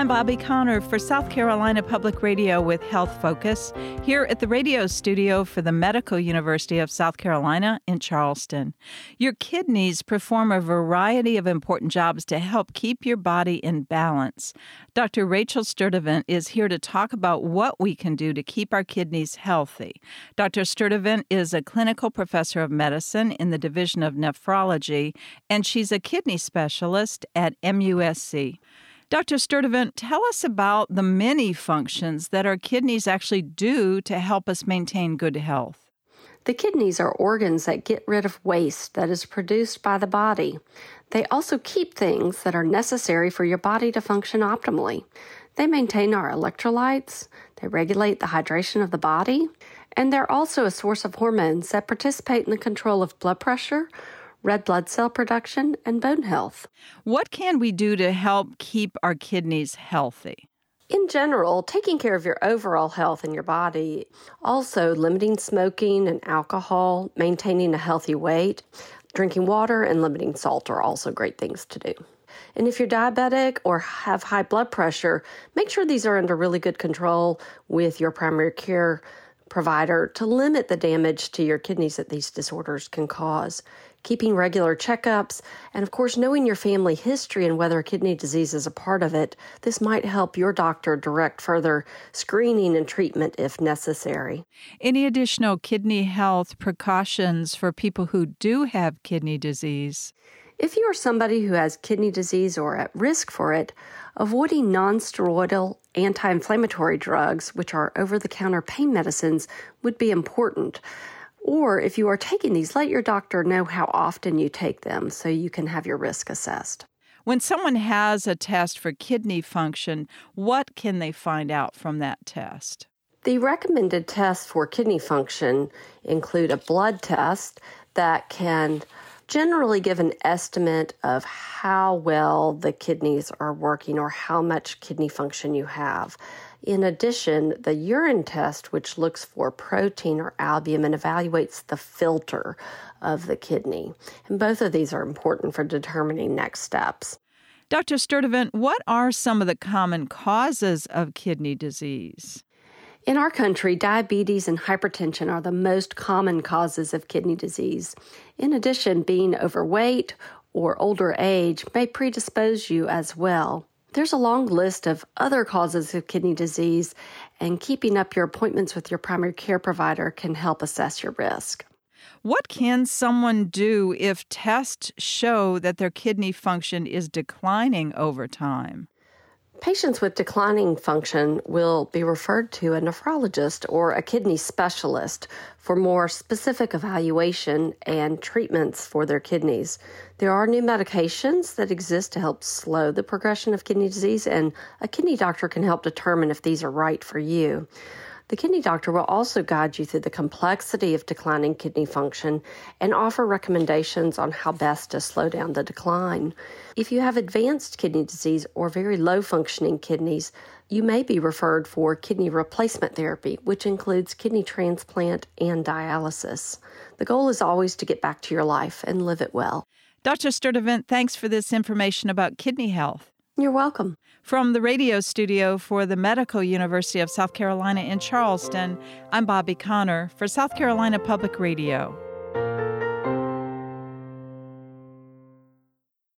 I'm Bobby Connor for South Carolina Public Radio with Health Focus, here at the radio studio for the Medical University of South Carolina in Charleston. Your kidneys perform a variety of important jobs to help keep your body in balance. Dr. Rachel Sturtevant is here to talk about what we can do to keep our kidneys healthy. Dr. Sturtevant is a clinical professor of medicine in the Division of Nephrology, and she's a kidney specialist at MUSC. Dr. Sturtevant, tell us about the many functions that our kidneys actually do to help us maintain good health. The kidneys are organs that get rid of waste that is produced by the body. They also keep things that are necessary for your body to function optimally. They maintain our electrolytes, they regulate the hydration of the body, and they're also a source of hormones that participate in the control of blood pressure, red blood cell production, and bone health. What can we do to help keep our kidneys healthy? In general, taking care of your overall health in your body, also limiting smoking and alcohol, maintaining a healthy weight, drinking water, and limiting salt are also great things to do. And if you're diabetic or have high blood pressure, make sure these are under really good control with your primary care provider to limit the damage to your kidneys that these disorders can cause. Keeping regular checkups, and of course, knowing your family history and whether kidney disease is a part of it, this might help your doctor direct further screening and treatment if necessary. Any additional kidney health precautions for people who do have kidney disease? If you are somebody who has kidney disease or at risk for it, avoiding non-steroidal anti-inflammatory drugs, which are over-the-counter pain medicines, would be important. Or if you are taking these, let your doctor know how often you take them so you can have your risk assessed. When someone has a test for kidney function, what can they find out from that test? The recommended tests for kidney function include a blood test that can generally give an estimate of how well the kidneys are working or how much kidney function you have. In addition, the urine test, which looks for protein or albumin, evaluates the filter of the kidney. And both of these are important for determining next steps. Dr. Sturtevant, what are some of the common causes of kidney disease? In our country, diabetes and hypertension are the most common causes of kidney disease. In addition, being overweight or older age may predispose you as well. There's a long list of other causes of kidney disease, and keeping up your appointments with your primary care provider can help assess your risk. What can someone do if tests show that their kidney function is declining over time? Patients with declining function will be referred to a nephrologist or a kidney specialist for more specific evaluation and treatments for their kidneys. There are new medications that exist to help slow the progression of kidney disease, and a kidney doctor can help determine if these are right for you. The kidney doctor will also guide you through the complexity of declining kidney function and offer recommendations on how best to slow down the decline. If you have advanced kidney disease or very low-functioning kidneys, you may be referred for kidney replacement therapy, which includes kidney transplant and dialysis. The goal is always to get back to your life and live it well. Dr. Sturtevant, thanks for this information about kidney health. You're welcome. From the radio studio for the Medical University of South Carolina in Charleston, I'm Bobby Connor for South Carolina Public Radio.